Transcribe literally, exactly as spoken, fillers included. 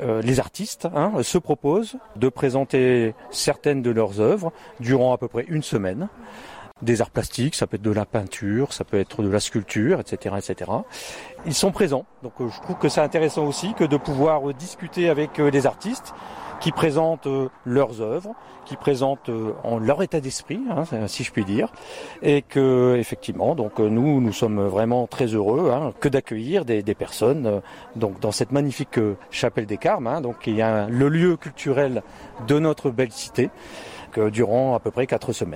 euh, les artistes hein, se proposent de présenter certaines de leurs œuvres durant à peu près une semaine. Des arts plastiques, ça peut être de la peinture, ça peut être de la sculpture, et cetera, et cetera. Ils sont présents, donc euh, je trouve que c'est intéressant aussi que de pouvoir euh, discuter avec euh, des artistes qui présentent euh, leurs œuvres, qui présentent euh, en leur état d'esprit, hein, si je puis dire, et que effectivement, donc euh, nous, nous sommes vraiment très heureux hein, que d'accueillir des, des personnes euh, donc dans cette magnifique euh, chapelle des Carmes, hein, donc il y a le lieu culturel de notre belle cité, que durant à peu près quatre semaines.